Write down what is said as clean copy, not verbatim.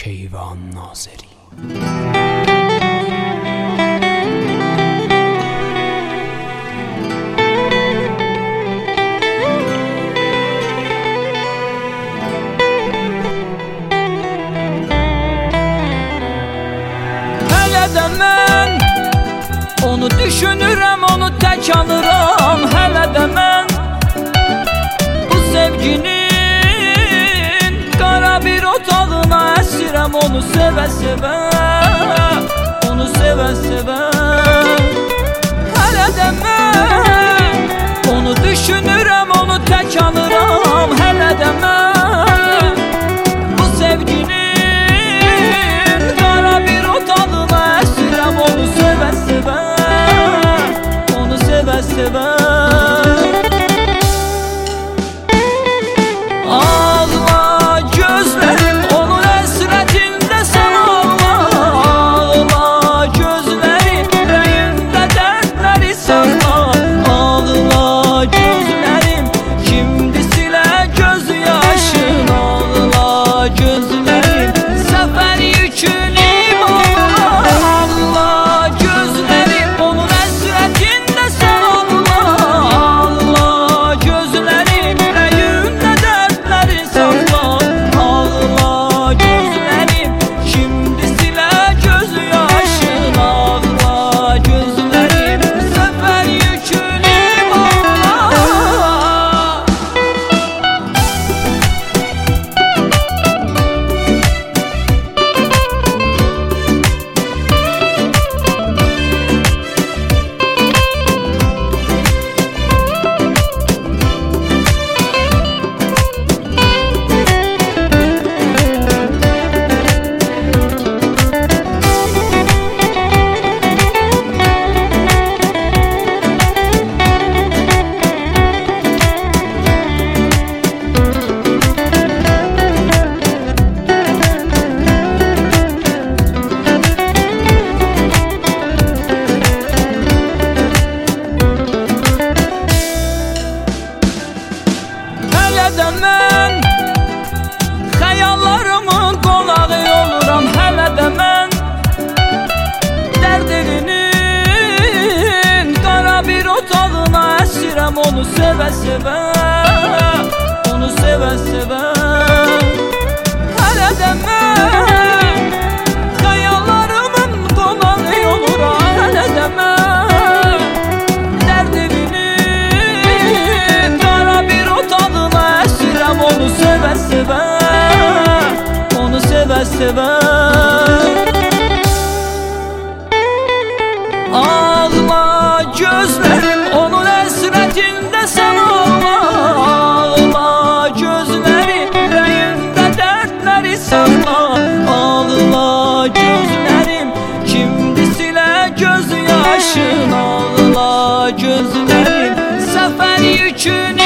Keyvan Nazeri. Hələ də mən onu düşünürəm, onu tək alıram. Hələ də mən bu sevginin qara bir otağına əsirəm. Onu sevə-sevə, onu sevə-sevə. Hələ də mən onu düşünürəm, onu tək alıram. Hələ də mən bu sevginin qara bir otağına əsirəm. Onu sevə-sevə, onu sevə-sevə. Ağla gözlərim onun əsrətində, sən ağla. Ağla gözlərim ürəyində dərdləri saxla. Ağla gözlərim, kimdir silə göz yaşın. Ağla gözlərim, səfər yükünüm. Ağla gözlərim onun əsrətində, sən ağla. Ağla gözlərim ürəyində dərdləri saxla. Ağla gözlərim, kimdir silə göz yaşın. Ağla gözlərim, səfər yükünüm. Ağla. Hələ də mən xəyallarımın qonağı oluram. Hələ də mən dərd evinin qara bir otağına əsirəm. Onu sevə-sevə, onu sevə-sevə. Hələ də mən xəyallarımın qonağı oluram. Hələ də mən dərd evinin qara bir otağına əsirəm. Onu sevə-sevə, onu sevə-sevə. Ağla gözlərim onun əsrətində, sən ağla. Ağla gözlərim ürəyində dərdləri saxla. Ağla gözlərim, kimdir silə göz yaşın. Ağla gözlərim, səfər yükünü.